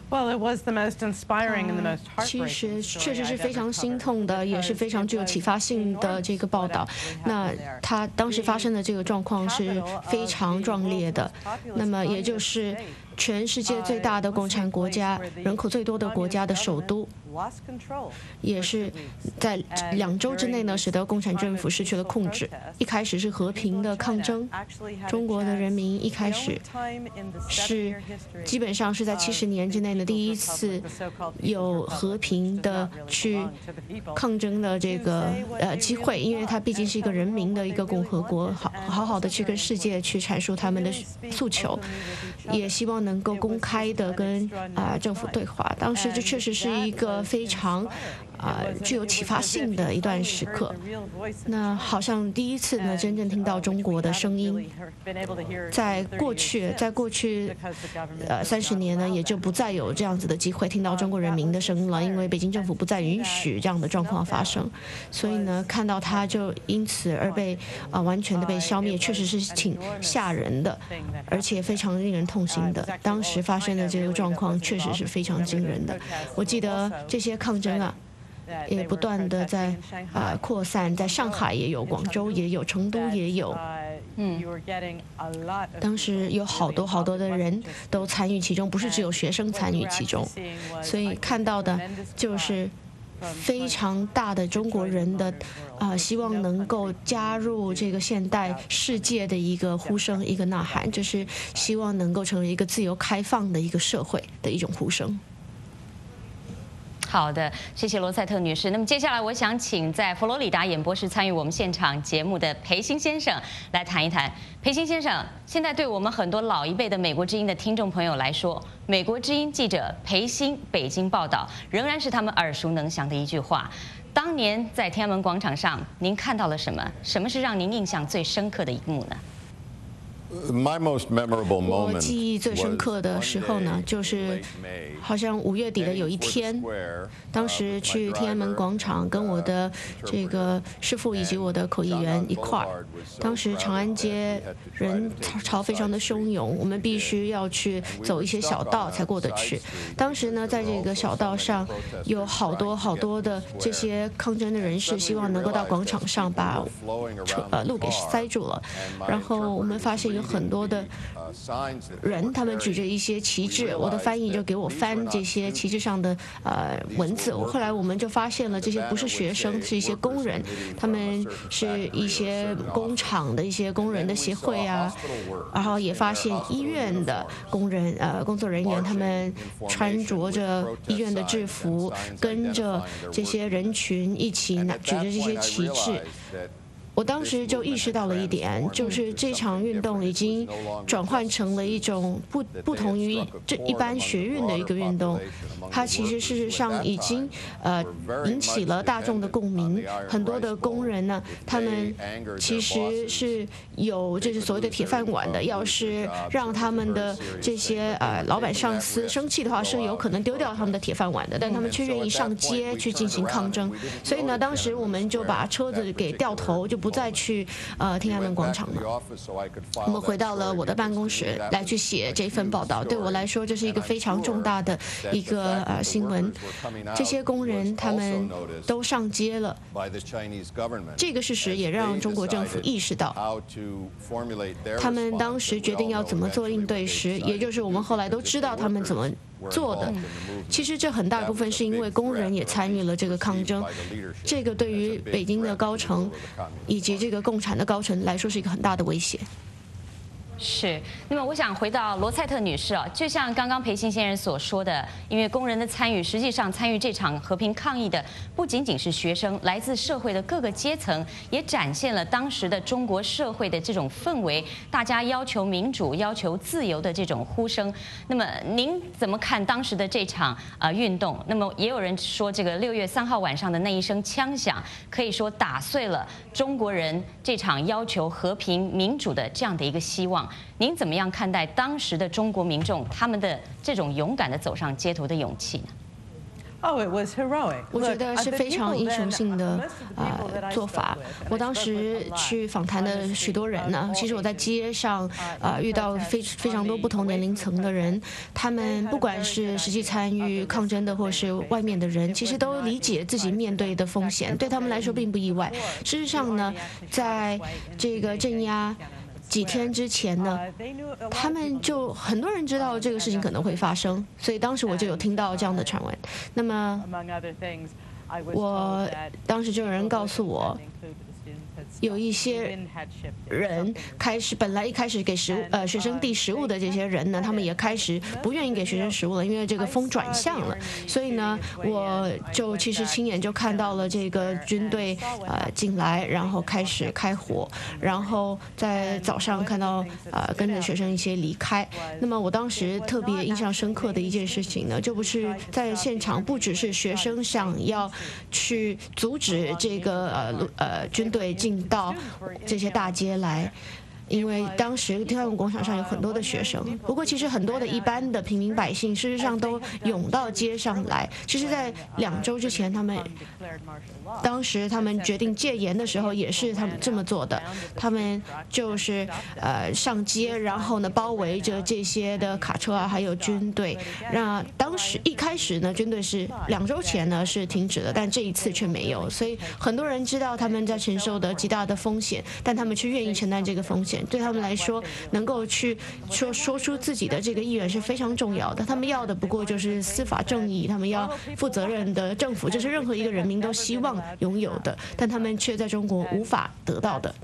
Well, it was the most inspiring and the most 其实 heartbreaking 确实 story 是 I'd 非 ever 常心 covered 痛的，也是非常具有启发性的这个报道。那他当时发生的这个状况是非常壮烈的。那么也就是全世界最大的共产国家、人口最多的国家的首都，也是在两周之内呢，使得共产政府失去了控制。一开始是和平的抗争，中国的人民一开始是基本上是在七十年之内呢第一次有和平的去抗争的这个呃机会，因为它毕竟是一个人民的一个共和国，好好好的去跟世界去阐述他们的诉求，也希望能够公开的跟啊、呃、政府对话。当时这确实是一个非常啊、呃、具有启发性的一段时刻。那好像第一次呢，真正听到中国的声音。在过去，在过去呃三十年呢，也就不再有这样子的机会听到中国人民的声音了，因为北京政府不再允许这样的状况发生。所以呢，看到它就因此而被啊、呃、完全的被消灭，确实是挺吓人的，而且非常令人痛心的。当时发生的这个状况确实是非常惊人的。我记得这些抗争啊，也不断的在啊、呃、扩散，在上海也有，广州也有，成都也有。嗯，当时有好多好多的人都参与其中，不是只有学生参与其中，所以看到的就是非常大的中国人的啊、呃，希望能够加入这个现代世界的一个呼声，一个呐喊，就是希望能够成为一个自由开放的一个社会的一种呼声。 好的，谢谢罗塞特女士。那么接下来，我想请在佛罗里达演播室参与我们现场节目的裴鑫先生来谈一谈。裴鑫先生，现在对我们很多老一辈的美国之音的听众朋友来说，美国之音记者裴鑫北京报道仍然是他们耳熟能详的一句话。当年在天安门广场上，您看到了什么？什么是让您印象最深刻的一幕呢？ 我记忆最深刻的时候呢，就是好像五月底的有一天，当时去天安门广场跟我的这个师傅以及我的口译员一块儿。当时长安街人潮非常的汹涌，我们必须要去走一些小道才过得去。当时呢，在这个小道上有好多好多的这些抗争的人士，希望能够到广场上把车呃路给塞住了。然后我们发现有很多的人，他们举着一些旗帜，我的翻译就给我翻这些旗帜上的呃文字。后来我们就发现了，这些不是学生，是一些工人，他们是一些工厂的一些工人的协会啊。然后也发现医院的工人呃工作人员，他们穿着着医院的制服，跟着这些人群一起拿举着这些旗帜。我当时就意识到了一点，就是这场运动已经转换成了一种不不同于这一般学运的一个运动，它其实事实上已经呃引起了大众的共鸣。很多的工人呢，他们其实是有这是所谓的铁饭碗的，要是让他们的这些呃老板上司生气的话，是有可能丢掉他们的铁饭碗的，但他们却愿意上街去进行抗争。所以呢，当时我们就把车子给掉头，就不再去呃天安门广场了。我们回到了我的办公室来去写这份报道。对我来说，这是一个非常重大的一个呃新闻。这些工人他们都上街了，这个事实也让中国政府意识到，他们当时决定要怎么做应对时，也就是我们后来都知道他们怎么做的。其实这很大部分是因为工人也参与了这个抗争，这个对于北京的高层以及这个共产的高层来说是一个很大的威胁。 是，那么我想回到罗塞特女士啊，就像刚刚裴鑫先生所说的，因为工人的参与，实际上参与这场和平抗议的不仅仅是学生，来自社会的各个阶层，也展现了当时的中国社会的这种氛围，大家要求民主、要求自由的这种呼声。那么您怎么看当时的这场啊、呃、运动？那么也有人说，这个六月三号晚上的那一声枪响，可以说打碎了中国人这场要求和平民主的这样的一个希望。您怎么样看待当时的中国民众他们的这种勇敢的走上街头的勇气呢？ Oh, it was heroic. 我觉得是非常英雄性的呃做法。我当时去访谈的许多人呢，其实我在街上呃遇到非非常多不同年龄层的人，他们不管是实际参与抗争的，或是外面的人，其实都理解自己面对的风险，对他们来说并不意外。事实上呢，在这个镇压几天之前呢，他们就很多人知道这个事情可能会发生，所以当时我就有听到这样的传闻。那么，我当时就有人告诉我，有一些人开始本来一开始给食物呃学生递食物的这些人呢，他们也开始不愿意给学生食物了，因为这个风转向了。所以呢，我就其实亲眼就看到了这个军队呃进来，然后开始开火，然后在早上看到呃跟着学生一起离开。那么我当时特别印象深刻的一件事情呢，就不是在现场，不只是学生想要去阻止这个呃呃军队进到这些大街来，因为当时天安门广场上有很多的学生，不过其实很多的一般的平民百姓事实上都涌到街上来。其实在两周之前，他们当时他们决定戒严的时候也是他们这么做的，他们就是呃上街，然后呢包围着这些的卡车啊还有军队。那当时一开始呢，军队是两周前呢是停止的，但这一次却没有，所以很多人知道他们在承受的极大的风险，但他们却愿意承担这个风险。对他们来说，能够去说说出自己的这个意愿是非常重要的。他们要的不过就是司法正义，他们要负责任的政府，这是任何一个人民都希望拥有的，但他们却在中国无法得到的。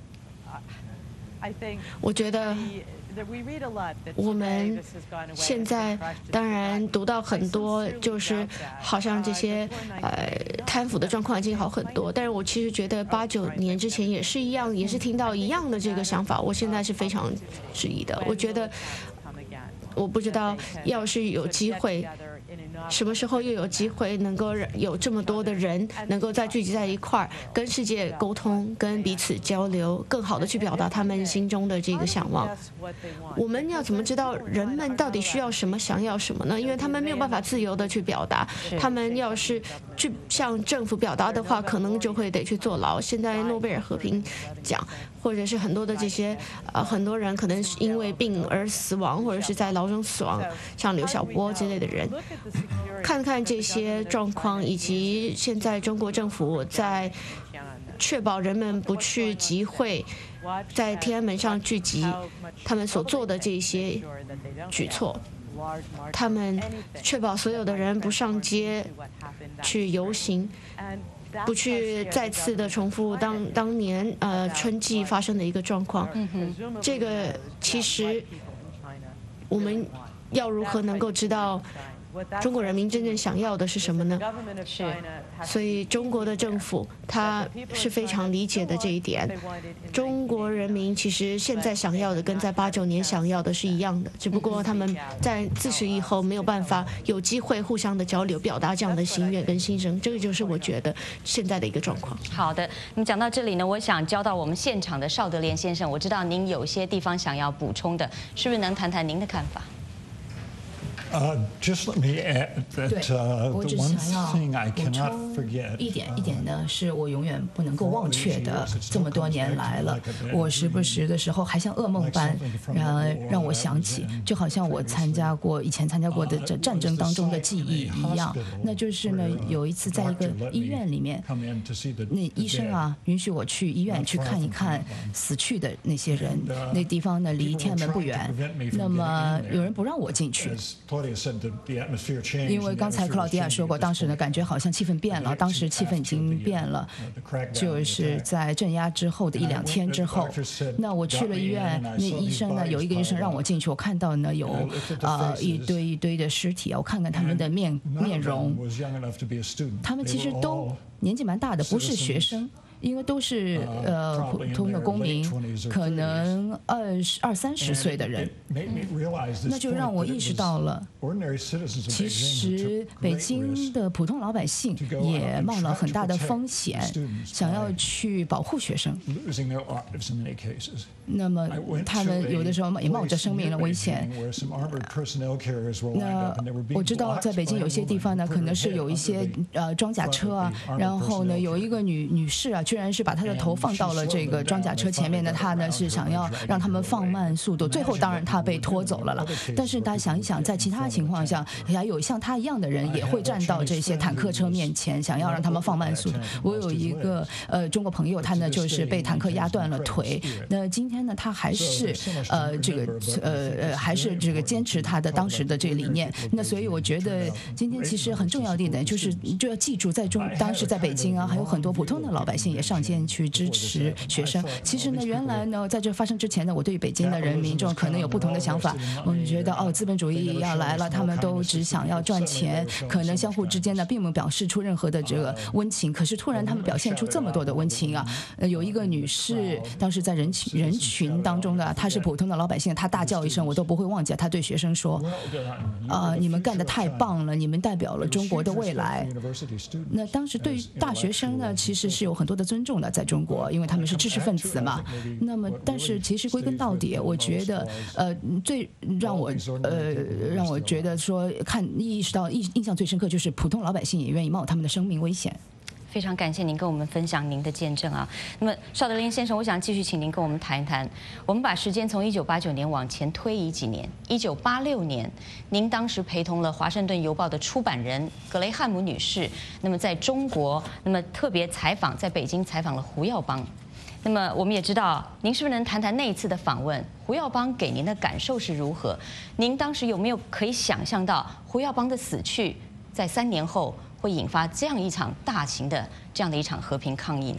我觉得我们现在当然读到很多，就是好像这些呃贪腐的状况已经好很多，但是我其实觉得八九年之前也是一样，也是听到一样的这个想法，我现在是非常质疑的。我觉得我不知道，要是有机会，什么时候又有机会能够有这么多的人能够再聚集在一块儿，跟世界沟通，跟彼此交流，更好的去表达他们心中的这个向往。我们要怎么知道人们到底需要什么，想要什么呢？因为他们没有办法自由的去表达，他们要是去向政府表达的话，可能就会得去坐牢。现在诺贝尔和平奖，或者是很多的这些呃很多人可能是因为病而死亡，或者是在牢中死亡，像刘晓波之类的人。看看这些状况，以及现在中国政府在确保人们不去集会，在天安门上聚集，他们所做的这些举措，他们确保所有的人不上街去游行，不去再次的重复当当年呃春季发生的一个状况。这个其实我们要如何能够知道中国人民真正想要的是什么呢？是，所以中国的政府他是非常理解的这一点。中国人民其实现在想要的跟在八九年想要的是一样的，只不过他们在自此以后没有办法有机会互相的交流，表达这样的心愿跟心声。这个就是我觉得现在的一个状况。 好的，那么讲到这里呢，我想交到我们现场的邵德廉先生，我知道您有些地方想要补充的，是不是能谈谈您的看法 ？Uh, just let me add that uh, the one thing I cannot forget. 一点一点呢，是我永远不能够忘却的。这么多年来了，我时不时的时候还像噩梦般，让让我想起，就好像我参加过以前参加过的这战争当中的记忆一样。那就是呢，有一次在一个医院里面，那医生啊允许我去医院去看一看死去的那些人。那地方呢离天安门不远，那么有人不让我进去。因为刚才克劳迪亚说过，当时呢感觉好像气氛变了，当时气氛已经变了，就是在镇压之后的一两天之后，那我去了医院，那医生呢有一个医生让我进去，我看到呢有呃一堆一堆的尸体啊，我看看他们的面面容，他们其实都年纪蛮大的，不是学生。 因为都是呃普通的公民，可能二十二三十岁的人，那就让我意识到了，其实北京的普通老百姓也冒了很大的风险，想要去保护学生。那么他们有的时候也冒着生命的危险。那我知道在北京有些地方呢，可能是有一些呃装甲车啊，然后呢有一个女女士啊，居然是把她的头放到了这个装甲车前面呢，她呢是想要让他们放慢速度，最后当然她被拖走了了。但是大家想一想，在其他情况下，还有像她一样的人也会站到这些坦克车面前，想要让他们放慢速度。我有一个呃中国朋友，他呢就是被坦克压断了腿，那今天呢他还是呃这个呃呃还是这个坚持他的当时的这个理念。那所以我觉得今天其实很重要的一点就是就要记住，在中当时在北京啊，还有很多普通的老百姓也上街去支持学生。其实呢，原来呢在这发生之前呢，我对于北京的人民众可能有不同的想法，我们觉得哦资本主义要来了，他们都只想要赚钱，可能相互之间呢并没有表示出任何的这个温情。可是突然他们表现出这么多的温情啊！呃，有一个女士当时在人群人群当中的，她是普通的老百姓，她大叫一声，我都不会忘记。她对学生说：“啊、呃，你们干得太棒了，你们代表了中国的未来。”那当时对于大学生呢，其实是有很多的尊重的，在中国，因为他们是知识分子嘛。那么，但是其实归根到底，我觉得，呃，最让我呃让我觉得说看意识到印印象最深刻，就是普通老百姓也愿意冒他们的生命危险。 非常感谢您跟我们分享您的见证啊。那么邵德林先生，我想继续请您跟我们谈一谈。我们把时间从一九八九年往前推移几年，一九八六年，您当时陪同了《华盛顿邮报》的出版人格雷汉姆女士，那么在中国，那么特别采访，在北京采访了胡耀邦。那么我们也知道，您是不是能谈谈那一次的访问？胡耀邦给您的感受是如何？您当时有没有可以想象到胡耀邦的死去，在三年后会引发这样一场大型的这样的一场和平抗议呢？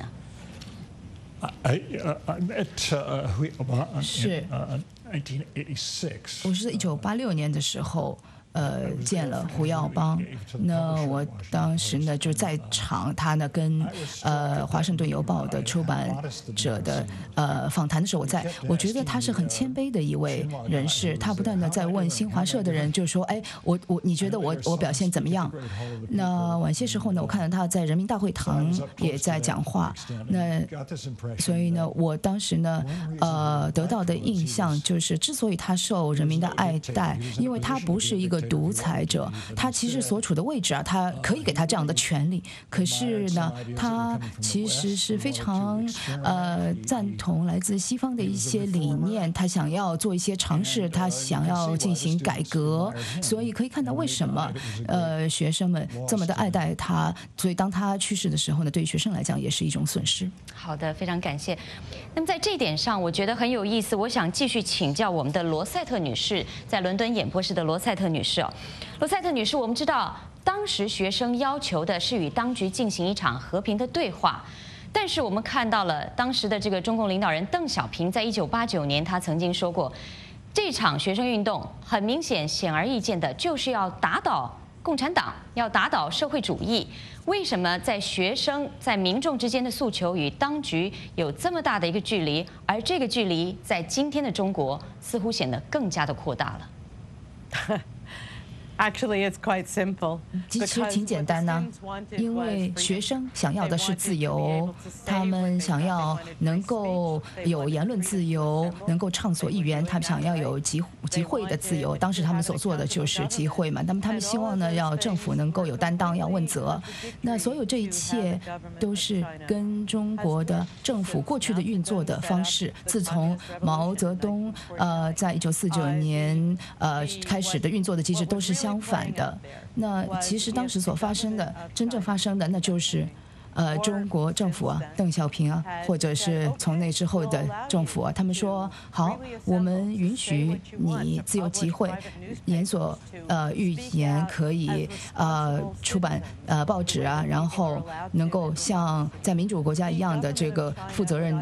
I, uh, I met uh, Hui Obama 是 in uh, nineteen eighty-six. 我是在一九八六年的时候。呃，见了胡耀邦，那我当时呢就在场，他呢跟呃《华盛顿邮报》的出版者的呃访谈的时候，我在，我觉得他是很谦卑的一位人士，他不断的在问新华社的人，就说，哎，我我你觉得我我表现怎么样？那晚些时候呢，我看到他在人民大会堂也在讲话，那所以呢，我当时呢，呃，得到的印象就是，之所以他受人民的爱戴，因为他不是一个独裁者，他其实所处的位置啊，他可以给他这样的权利。可是呢，他其实是非常呃赞同来自西方的一些理念，他想要做一些尝试，他想要进行改革。所以可以看到为什么呃学生们这么的爱戴他。所以当他去世的时候呢，对于学生来讲也是一种损失。 好的，非常感谢。那么在这一点上，我觉得很有意思，我想继续请教我们的罗塞特女士，在伦敦演播室的罗塞特女士。罗塞特女士，我们知道当时学生要求的是与当局进行一场和平的对话，但是我们看到了当时的这个中共领导人邓小平在一九八九年他曾经说过，这场学生运动很明显显而易见的就是要打倒共产党，要打倒社会主义。为什么在学生在民众之间的诉求与当局有这么大的一个距离，而这个距离在今天的中国似乎显得更加的扩大了 ？Actually, it's quite simple. 其实挺简单呢，因为学生想要的是自由，他们想要能够有言论自由，能够畅所欲言，他们想要有集集会的自由。当时他们所做的就是集会嘛，那么他们希望呢，要政府能够有担当，要问责。那所有这一切都是跟中国的政府过去的运作的方式，自从毛泽东呃在一九四九年呃开始的运作的机制都是相。相反的，那其实当时所发生的，真正发生的，那就是，呃，中国政府啊，邓小平啊，或者是从那之后的政府啊，他们说好，我们允许你自由集会，言所呃欲言，可以呃出版呃报纸啊，然后能够像在民主国家一样的这个负责任的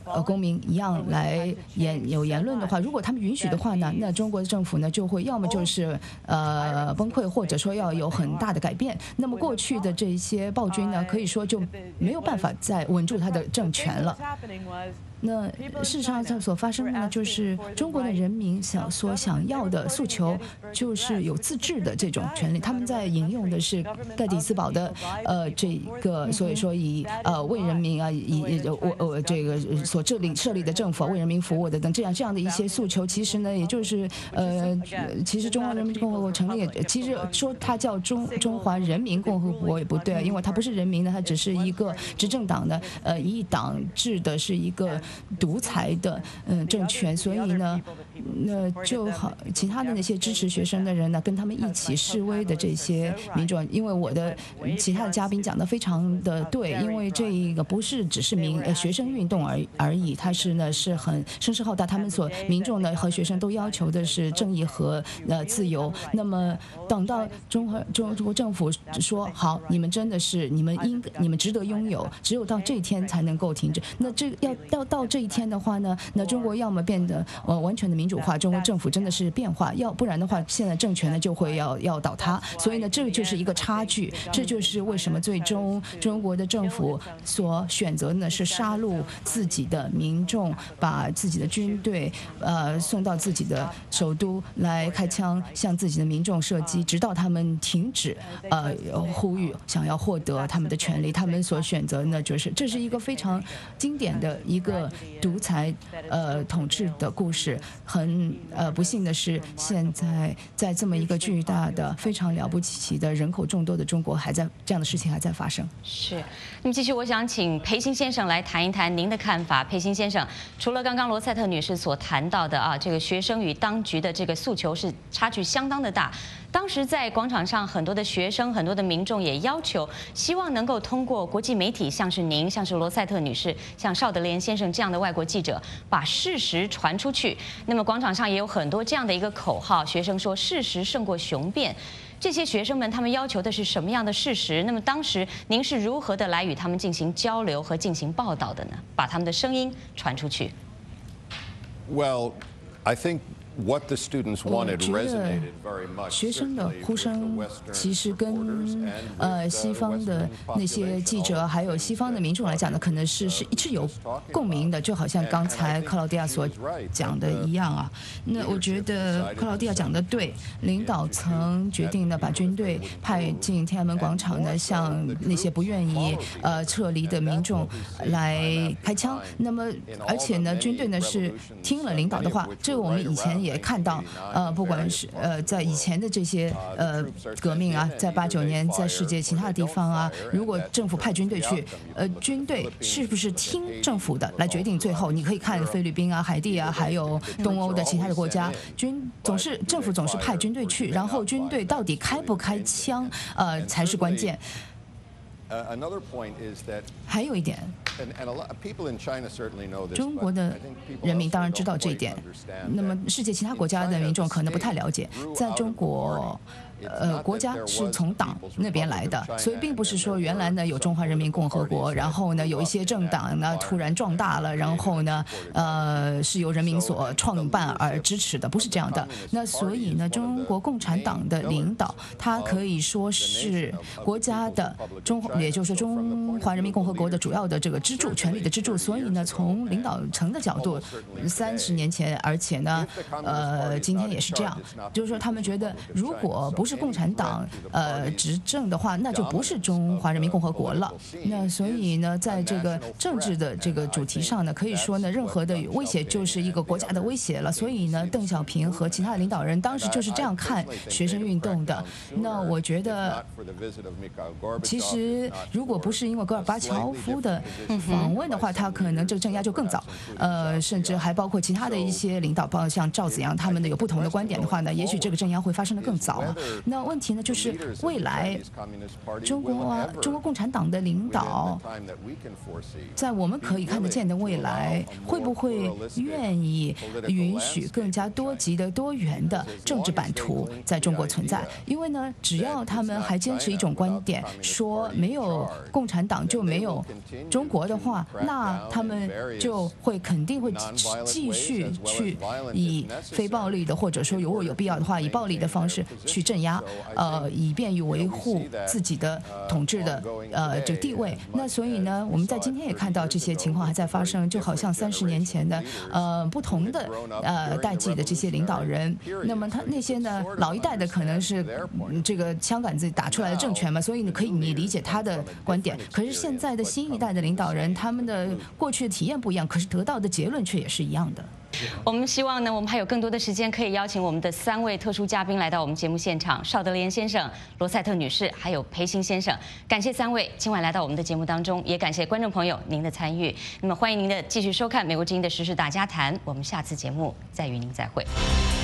呃公民一样来言有言论的话，如果他们允许的话呢，那中国政府呢就会要么就是呃崩溃，或者说要有很大的改变。那么过去的这些暴君呢，可以说就没有办法再稳住他的政权了。那事实上，所发生的呢，就是中国的人民想所想要的诉求，就是有自治的这种权利。他们在引用的是盖蒂斯堡的呃这个，所以说以呃为人民啊，以我我这个所设立设立的政府、啊、为人民服务的等这样这样的一些诉求，其实呢，也就是呃，其实中华人民共和国成立，其实说它叫中中华人民共和国也不对，因为它不是人民的，它只是一个执政党的呃一党制的，是一个独裁的嗯、呃、政权，所以呢，那就好，其他的那些支持学生的人呢，跟他们一起示威的这些民众，因为我的其他的嘉宾讲的非常的对，因为这个不是只是民呃学生运动而而已，它是呢是很声势浩大，他们所民众呢和学生都要求的是正义和呃自由。那么等到中华中中国政府说好，你们真的是你们应你们值得拥有，只有到这一天才能够停止。那这要要到这一天的话呢，那中国要么变得呃完全的民主化，中国政府真的是变化，要不然的话，现在政权呢就会要要倒塌。所以呢，这个就是一个差距，这就是为什么最终中国的政府所选择呢是杀戮自己的民众，把自己的军队呃送到自己的首都来开枪向自己的民众射击，直到他们停止呃呼吁想要获得他们的权利。他们所选择呢，就是这是一个非常经典的一个独裁呃统治的故事。很呃不幸的是，现在在这么一个巨大的、非常了不起的人口众多的中国，还在这样的事情还在发生。 是。那么继续，我想请裴鑫先生来谈一谈您的看法。裴鑫先生，除了刚刚罗塞特女士所谈到的啊，这个学生与当局的这个诉求是差距相当的大。当时在广场上，很多的学生、很多的民众也要求，希望能够通过国际媒体，像是您、像是罗塞特女士、像邵德莲先生这样的外国记者，把事实传出去。那么广场上也有很多这样的一个口号，学生说事实胜过雄辩。这些学生们他们要求的是什么样的事实？那么当时您是如何的来与他们进行交流和进行报道的呢？把他们的声音传出去。 Well, I think what the students 我 wanted 觉 resonated 得 very much. 学生的呼声其实跟呃西方的那些记者还有西方的民众来讲呢，可能是是是有共鸣的，就好像刚才克劳迪亚所讲的一样啊。那我觉得克劳迪亚讲的对，领导层决定呢把军队派进天安门广场呢，向那些不愿意呃撤离的民众来开枪。那么而且呢，军队呢是听了领导的话，这个我们以前也看到，呃，不管是呃在以前的这些呃革命啊，在八九年在世界其他的地方啊，如果政府派军队去，呃，军队是不是听政府的来决定？最后你可以看菲律宾啊、海地啊，还有东欧的其他的国家，军总是政府总是派军队去，然后军队到底开不开枪，呃，才是关键。还有一点，中国的人民当然知道这一点，那么世界其他国家的民众可能不太了解，在中国。呃，国家是从党那边来的，所以并不是说原来呢有中华人民共和国，然后呢有一些政党呢突然壮大了，然后呢呃是由人民所创办而支持的，不是这样的。那所以呢，中国共产党的领导，他可以说是国家的中，也就是说中华人民共和国的主要的这个支柱，权力的支柱。所以呢，从领导层的角度，三十年前，而且呢，呃，今天也是这样，就是说他们觉得，如果不是是共产党呃执政的话，那就不是中华人民共和国了。那所以呢，在这个政治的这个主题上呢，可以说呢，任何的威胁就是一个国家的威胁了。所以呢，邓小平和其他的领导人当时就是这样看学生运动的。那我觉得，其实如果不是因为戈尔巴乔夫的访问的话，他可能这个镇压就更早。呃，甚至还包括其他的一些领导，包括像赵紫阳他们的有不同的观点的话呢，也许这个镇压会发生的更早啊。 那问题呢，就是未来中国啊，中国共产党的领导，在我们可以看得见的未来，会不会愿意允许更加多极的、多元的政治版图在中国存在？因为呢，只要他们还坚持一种观点，说没有共产党就没有中国的话，那他们就会肯定会继续去以非暴力的，或者说如果有必要的话，以暴力的方式去镇压，呃，以便于维护自己的统治的呃这个地位。那所以呢，我们在今天也看到这些情况还在发生，就好像三十年前的呃不同的呃代际的这些领导人，那么他那些呢老一代的可能是、嗯、这个枪杆子打出来的政权嘛，所以你可以你理解他的观点。可是现在的新一代的领导人，他们的过去的体验不一样，可是得到的结论却也是一样的。 我们希望呢，我们还有更多的时间可以邀请我们的三位特殊嘉宾来到我们节目现场，邵德莲先生、罗赛特女士，还有裴鑫先生。感谢三位今晚来到我们的节目当中，也感谢观众朋友您的参与。那么欢迎您的继续收看美国之音的时事大家谈，我们下次节目再与您再会。